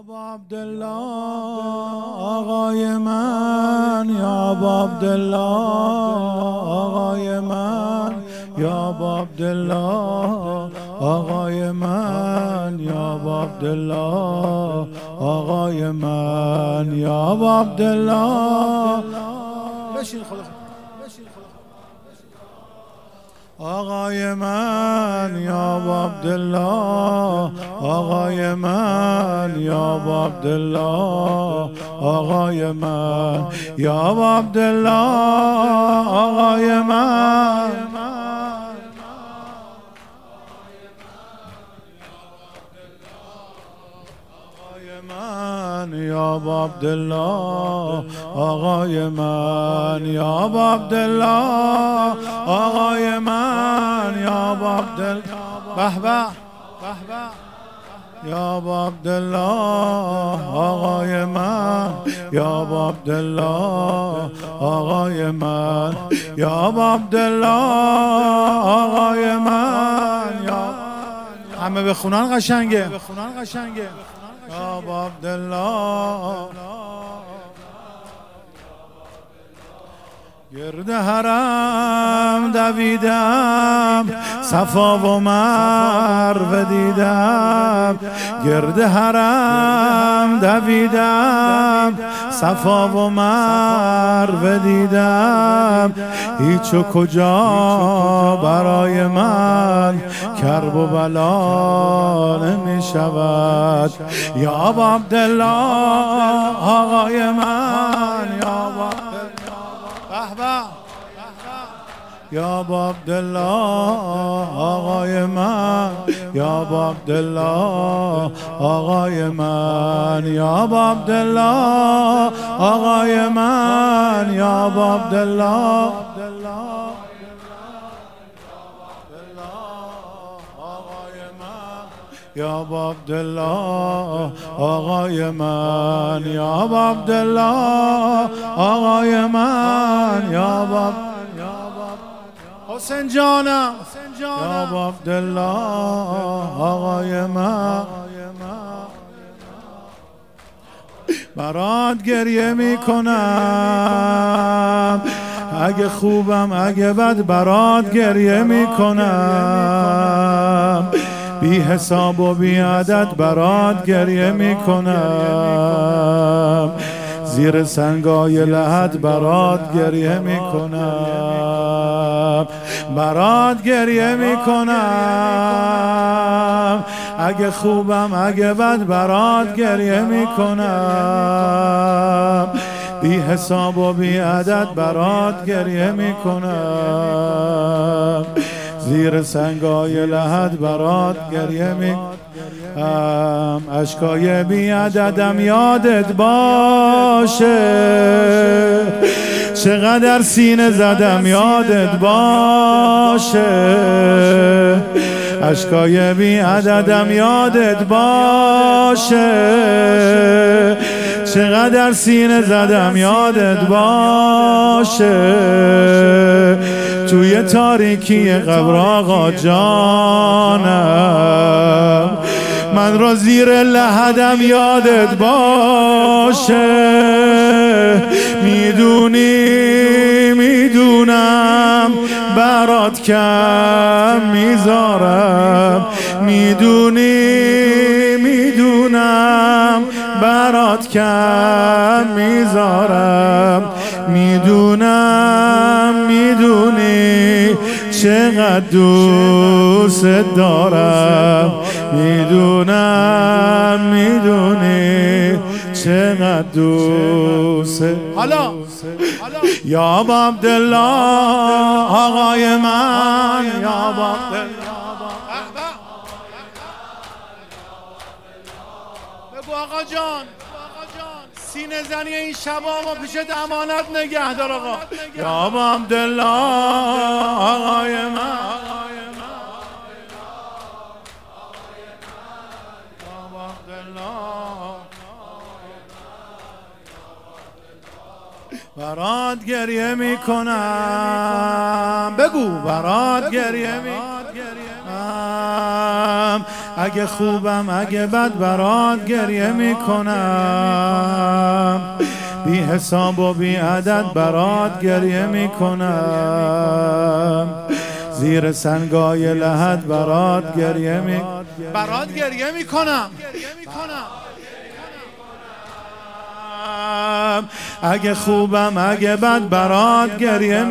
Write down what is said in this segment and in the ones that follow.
ابا عبدالله آقای من، یا ابا عبدالله آقای من، یا ابا عبدالله آقای من، یا ابا عبدالله آقای من، یا ابا عبدالله. بشین خدا آقای من، یا ابا عبدالله آقای من، یا ابا عبدالله آقای من، یا ابا عبدالله آقای من، یا ابا عبدالله آقای من، یا ابا عبدالله آقای من، یا ابا عبدالله به به یا ابا عبدالله آقای من، یا ابا عبدالله آقای من، یا ابا عبدالله آقای من. همه بخونن قشنگه، یا ابا عبدالله. گرد حرم دویدم، صفا و مروه دیدم. گرد حرم دویدم، صفا و مروه دیدم. هیچ و کجا برای من کرب و بلا نمی شود. یا ابا عبدالله آقای من، یا ابا یا ابا عبدالله آقای من، یا ابا عبدالله آقای من، یا ابا عبدالله آقای من، یا ابا عبدالله یا ابا عبدالله آقای من، یا ابا عبدالله آقای من، یا ابا حسین جانم، یا ابا عبدالله آقای من. برات گریه میکنم، اگه خوبم اگه بد برات گریه میکنم. بی حساب و بی عدد برات گریه میکنم. زیر سنگای لحد برات گریه میکنم، برات گریه میکنم. اگه خوبم اگه بد برات گریه میکنم. بی حساب و بی عدد برات گریه میکنم. زیر سنگای لحد برات گریه میکنم. اشکای بی عددم یادت باشه، چقدر سینه زدم یادت باشه. اشکای بی عددم یادت باشه، چقدر سینه زدم یادت باشه. توی تاریکی قبر آقا جانم، من را زیر لحدم یادت باشه. میدونم برات کم میذارم. میدونم برات کم میذارم. میدونی چقدر دوست دارم. میدونی چقدر دوست. حالا یا ابا عبدالله آقای من، یا ابا عبدالله. بگو آقا جان، سینه زنی این شبا ما پیشت امانت نگه دار آقا. یا ابا عبدالله آقای من، برات گریه میکنم. بگو برات گریه میکنم. اگه خوبم اگه بد برات گریه میکنم، بی حساب و بی عدد برات گریه میکنم، زیر سنگای لحد برات گریه میکنم. اگه خوبم اگه بد برات گریه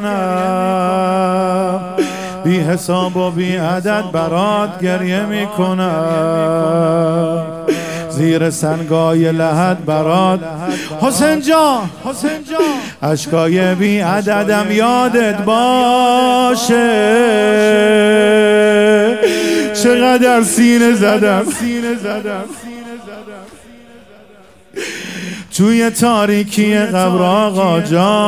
میکنم، بی حساب و بی عدد برات گریه میکنم، زیر سنگای لحد برات. حسین جان اشکای بی عددم یادت باشه، چقدر سینه زدم توی تاریکی قبر آقا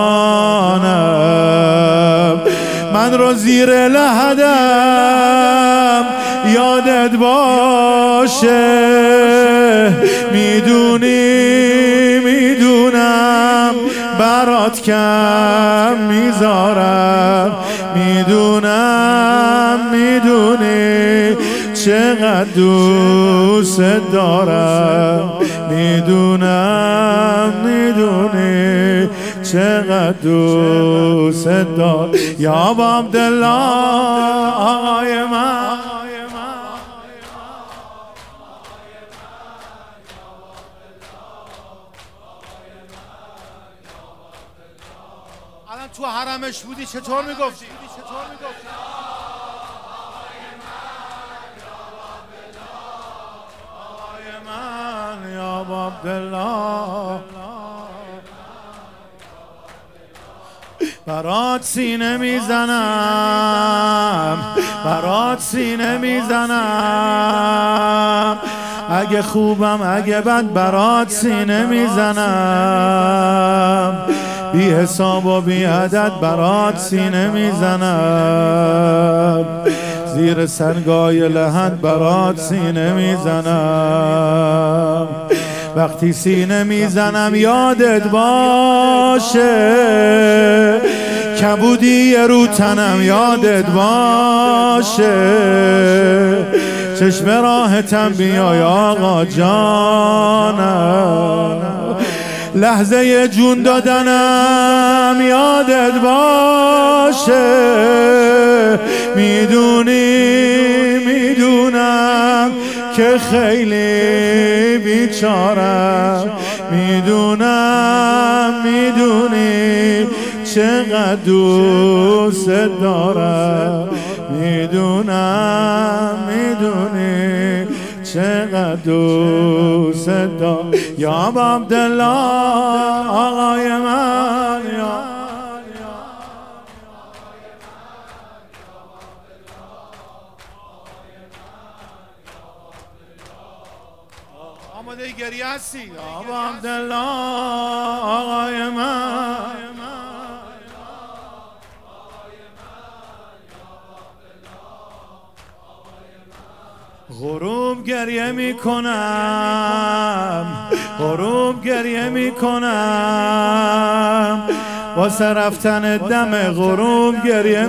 جانم، من رو زیر لحدم یادت باشه، میدونم برات کم میذارم، میدونی چقدر دوست دارم، میدونی چقدر دوست دارم. یا عبدالله آقای من، الان تو حرمش بودی چطور میگفتی؟ یا عبدالله برات سینه میزنم، اگه خوبم اگه بد برات سینه میزنم، بی حساب و بی عدد برات سینه میزنم، زیر سنگای لحد برات سینه میزنم، وقتی سینه میزنم یادت باشه، کبودی رو تنم یادت باشه، چشم راحتم بیای آقا جانم، لحظه جون دادنم یادت باشه، میدونم که خیلی بیچارم، میدونی چقدر دوست دارم، میدونی چقدر دوست دارم. یا عبدالله آقای من، آماده گریه هستی؟ یا عبدالله آقای من، غروب گریه میکنم، واسه رفتن دم غروب گریه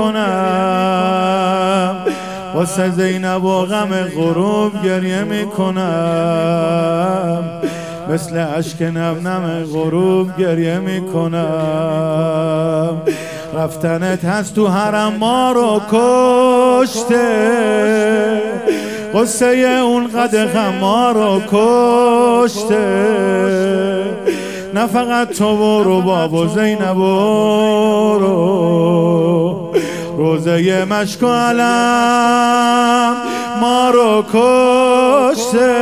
میکنم، واسه زینب و غم غروب گریه میکنم، مثل اشک نم غروب گریه میکنم، رفتنت هست تو حرم ما رو کشته، قصه اون قدر ما رو کشته، نه فقط تو و رباب و زینب رو، روزه مشک و علم ما رو کشته،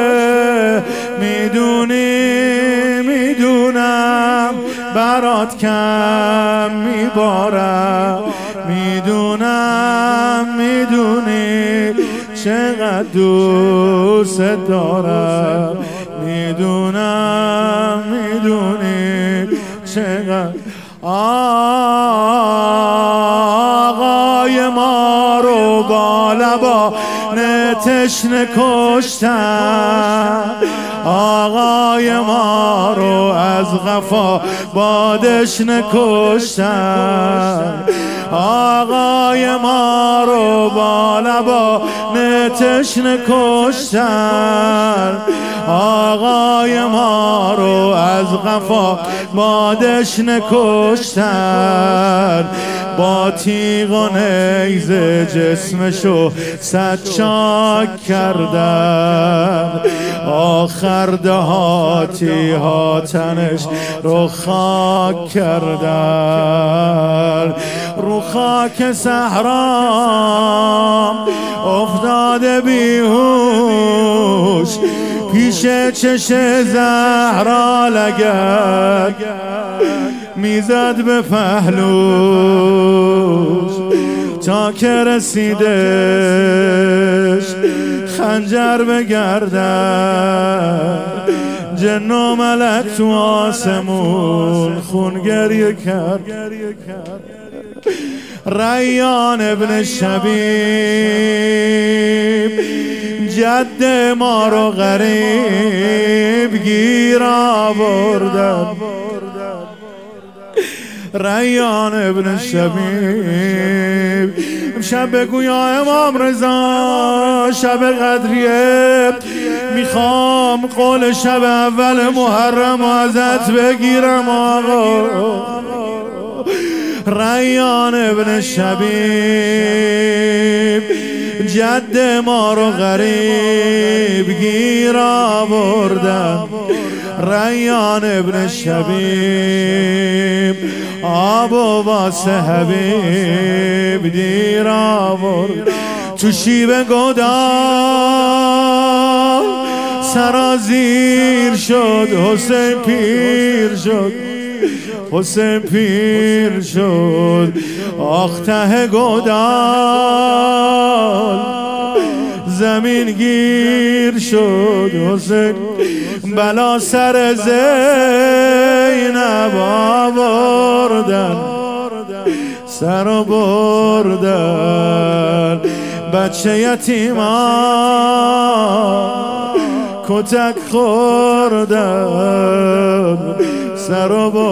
میدونم برات کم میبارم، میدونی چقدر دوست دارم، میدونی چقدر. آقای ما رو با لبان تشنه کشتن، آقای ما رو از غفا بادش نکشتن، آقای ما رو با لبان تشنه کشتن، آقای ما رو از قفا با دشنه کشتن، با تیغ و نیزه جسمشو صد چاک کردن، آخر دهاتی ها تنش رو خاک کردن، رو خاک صحرا افتاده بیهوش، پیش چش زهرا لگد میزد به پهلوش، تا که رسیدش خنجر به گردن، جن و ملک تو آسمون خون گریه کرد. ریان ابن شبیب جد ما رو غریب گیر آوردن، ریان ابن شبیب شب بگو یا امام رضا شب قدریه، میخوام قول شب اول محرم و ازت بگیرم آقا. ریان ابن شبیب جد ما رو غریب گیر آوردن، ریان ابن شبیب آب و واسه حبیب دیر آورد، تو شیب گودال سرازیر شد، حسین پیر شد، حسین پیر شد، آخ ته گودال زمین گیر شد، حسین بلا سر زینب آوردن، سر بردن، بچه یتیمان کتک خوردن، سر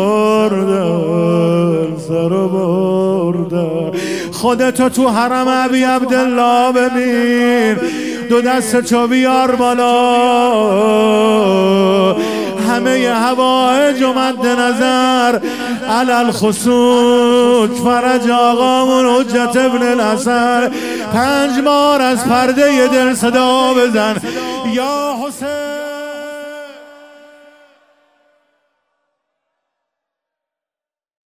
بردن، سر بردن. خودتو تو حرم ابی عبدالله ببین، دو دست تو بیار بالا، همه هوایج و مد نظر علل خصوص فرج آقامون حجت ابن الحسن 5 بار از پرده دل صدا بزن یا حسین.